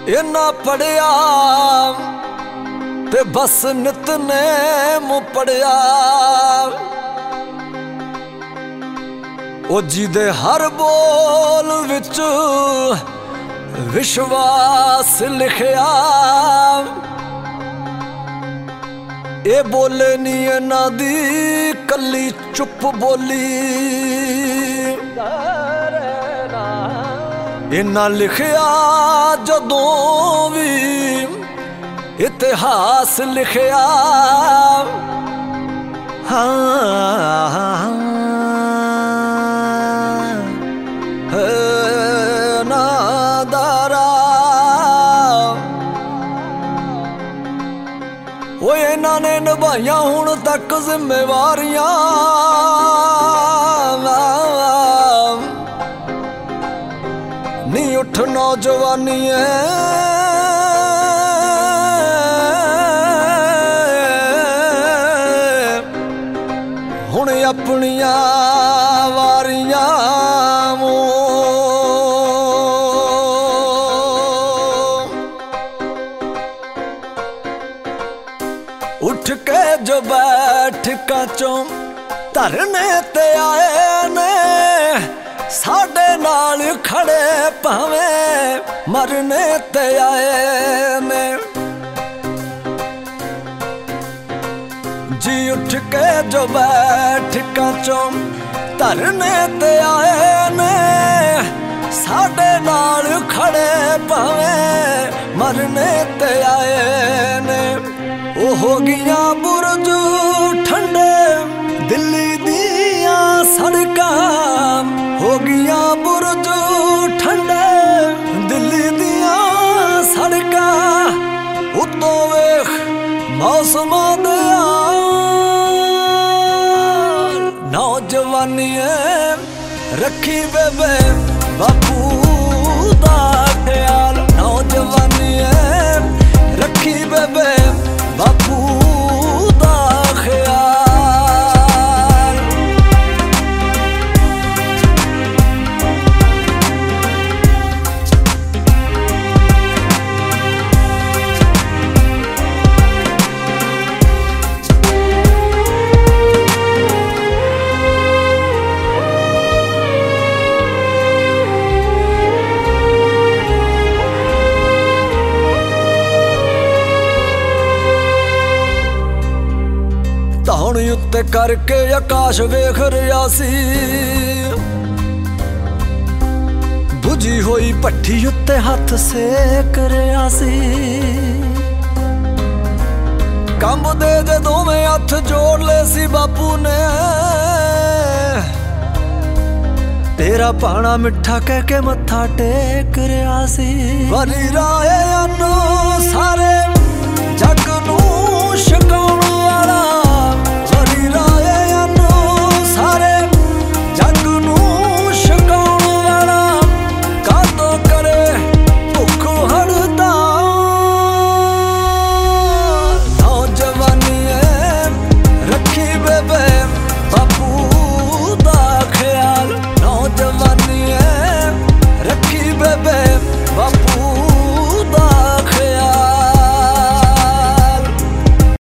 इन्ना पढ़िया ते बस नितनेम पढ़िया ओ जी दे हर बोल विच विश्वास लिखिया ए बोले नी इन्हां दी कली चुप बोली इन्हां लिखिया जदों भी इतिहास लिखिया हाँ वो इन्हां ने निभाइया हुण तक जिम्मेवारियां नी उठ नौजवानी हुण अपनिया वारियां उठ के जो बैठ चों धरने ते आए ने साडे नाल खड़े भावें मरने ते आए ने जी उठ के जो बैठ चों धरने ते आए ने साडे नाल खड़े भावें मरने ते आए ने ओ हो गया बुरज ठंडे दिल्ली दिया सड़कां हो गया बुरज ठंडे दिल्ली दिया सड़कां उत्तों वेख मौसम दे नौजवानी रखी बेबे बापू दा ख्याल नौजवानी रखी बेबे बापू दा ख्याल धौन उत्ते करके आकाश वेख रहा सी बुझी होई भट्ठी उत्ते हाथ सेक रहा सी कंब दे जे दोवें हथ जोड़ ले सी बापू ने तेरा पाना मिठा कह के मत्था टेक रहा सी वरी राए सारे जग नूं शिका